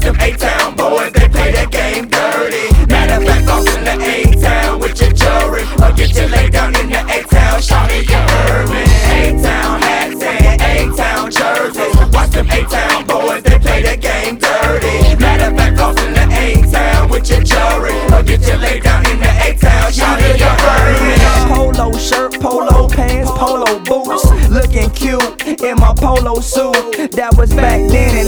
them A-Town boys, they play that game dirty. Matter of fact, cross in the A-Town with your jewelry, or get you laid down in the A-Town, shawty, you heard me. A-Town hats and A-Town jerseys, watch them A-Town boys, they play that game dirty. Matter of fact, cross in the A-Town with your jewelry, or get you laid down in the A-Town, shawty, you heard me. Polo shirt, polo pants, polo boots, looking cute in my polo suit. That was back then in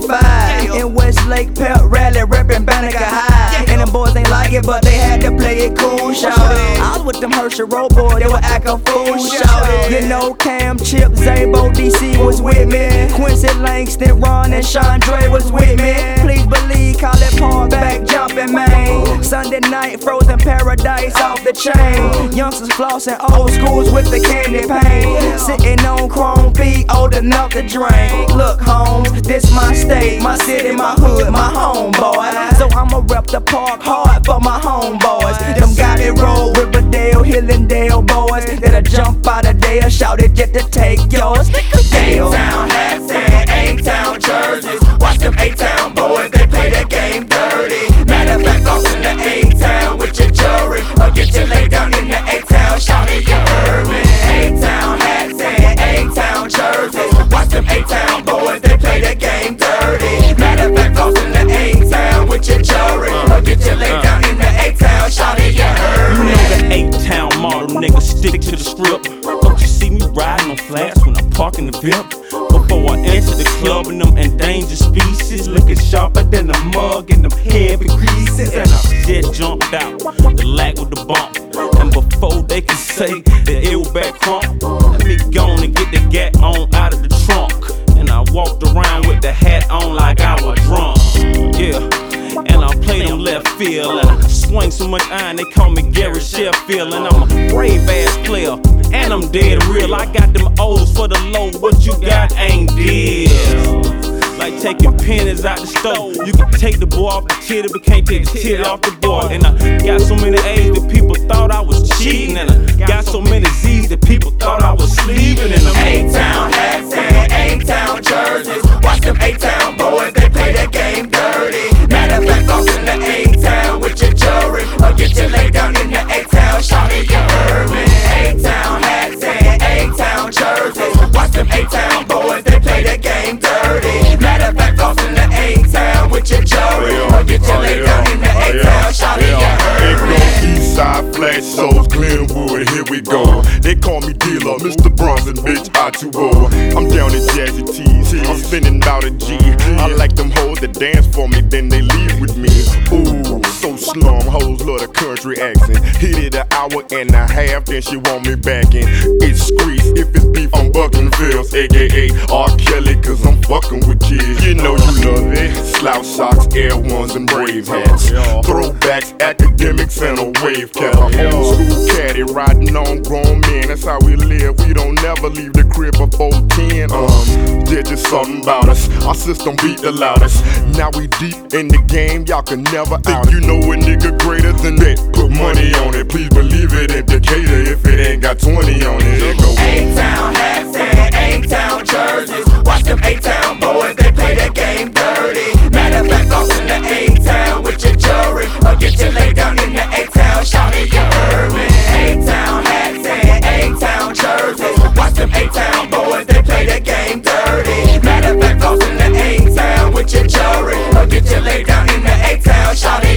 '95 in Westlake Pep Rally, reppin' Banneker High. And them boys ain't like it, but they had to play it cool, shawty. I was with them Hershey Road boys, they would act a fool, shawty. You know Cam, Chip, Zabo, DC was with me. Quincy Langston, Ron, and Chandre was with me. Please believe, call it Park back jumping, man. Sunday night, frozen paradise off the chain. Youngsters flossing old schools with the candy paint. Sitting on chrome feet, old enough to drink. Look, Holmes, this my state, my city, my hood, my home, boy. So I'ma rep the park hard for my homeboys. Them got it roll, Riverdale, Hillendale boys. That'll jump out of there, shout it just to take yours. A-Town hats and A-Town jerseys, watch them A-Town boys, they play that game dirty. Matter of fact, cross in the A-Town with your jewelry, or get you laid down in the A-Town, shawty, you heard me. A-Town hats and A-Town jerseys, watch them A-Town boys, they play that game dirty. Matter of fact, cross in the A-Town with your jewelry, or get you laid down in the A-Town, shawty, you heard me. You know the A-Town model, nigga, stick to the script. Don't you see me riding on flats when I'm parking the VIP? Before I enter the club and them endangered species, looking sharper than a mug and them heavy greases. And I just jumped out, the lack with the bump. And before they can say the ill back crump, let me go on and get the gat on out of the trunk. And I walked around with the hat on like I was drunk. Yeah. And I play them left field, and I swing so much iron they call me Gary Sheffield. And I'm a brave ass player, and I'm dead real. I got them O's for the low, what you got ain't deal. Like taking pennies out the stove. You can take the boy off the titty, but can't take the titty off the boy. And I got so many A's that people thought I was cheating, and I got so many Z's that people thought I was sleeping in them. A-Town hats and A-Town jerseys, watch them A-Town boys, they play that game dirty. Matter of fact, cross in the A-Town with your jewelry, or get you laid down in the A-Town, shawty, you heard me. A-Town hats and A-Town jerseys, watch them A-Town boys, they play that game dirty. Matter of fact, cross in the A-Town with your jewelry, or get you laid down in the A-Town, shawty, you heard me. Eastside flash shows, Glenwood, here we go. They call me dealer, Mr. Bronson, bitch, I2O. I'm down at Jazzy T's, I'm spending about a G. I like them hoes that dance for me, then they leave with me. Ooh, so slum, hoes love the country accent. Hit it an hour and a half, then she want me back in. It's Screech, if it's beef, I'm bucking Phils, aka R. Kelly, cause I'm fucking with kids. You know you love it. Slouch socks, Air Ones, and Brave hats. Throwbacks, academics, and a wave cap. Old school caddy, riding on grown men. That's how we live. We don't never leave the crib before 10. There's just something about us. Our system beat the loudest. Now we deep in the game, y'all can never out. You know a nigga greater than that. Put money on it, please believe it. Indicator if it ain't got 20 on it. It go A-Town hats and A-Town jerseys, watch them A-Town boys, they play that game dirty. Matter of fact, cross in the A-Town with your jewelry, or get you laid down in the A-Town, shawty, you heard me. A-Town hats and A-Town jerseys, watch them A-Town boys, they play that game dirty. Matter of fact, cross in the A-Town with your jewelry, or get you laid down in the A-Town, shawty,